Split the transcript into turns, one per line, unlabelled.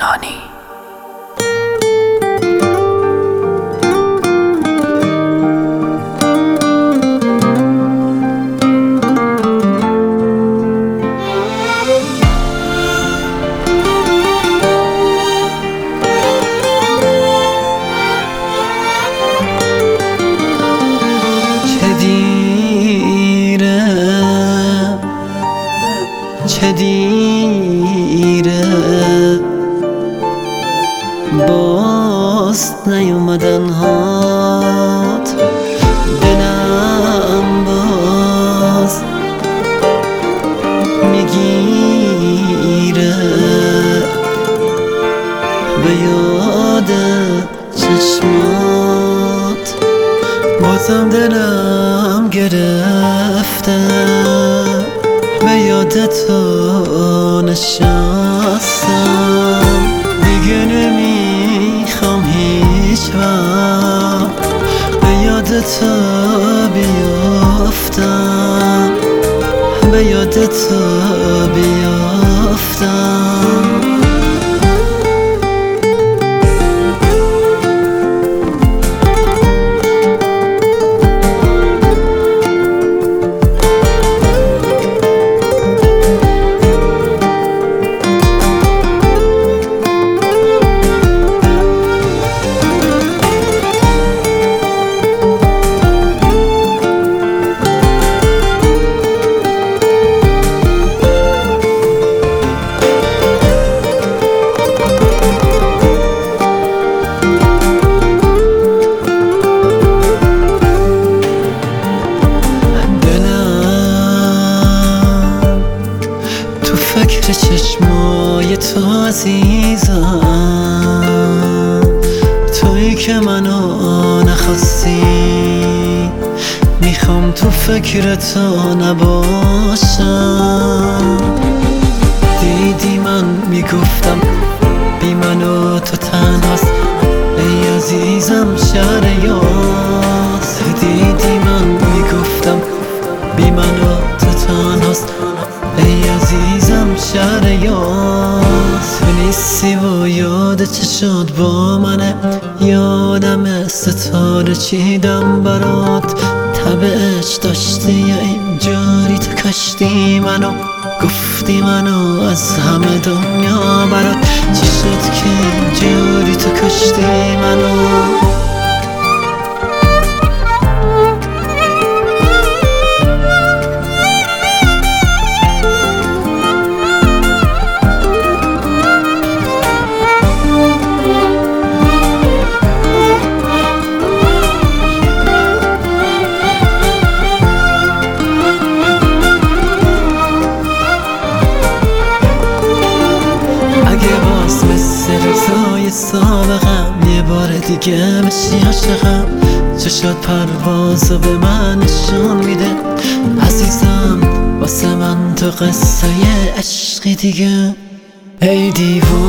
نانی.
چه دیره باز نیومدن هات دلم باز میگیره به یاد چشمات، بازم دلم گرفته به یاد تو نشستم. دیگه نمیخوام هیچ وقت به یاد تو بیافتم، به یاد تو بیافتم. فکر چشمای تو عزیزم، تویی که منو نخواستی. میخوام تو فکر تو نباشم. دیدی من میگفتم بی منو تو تنهاست، ای عزیزم شهر یاس. دیدی من میگفتم بی منو تو تنهاست، ای عزیزم شهر یاس. تو نیستی و یاد چه شد با منه، یادم ستاره چیدم برات. تبش داشتی یا اینجوری تو کشتی منو، گفتی منو از همه دنیا برات. چی شد که اینجوری تو کشتی منو؟ سابقم یه بار دیگه بشی عاشقم، چشات پروازو به من نشون میده. عزیزم واسه من تو قصه عشقی دیگه. ای دیوونه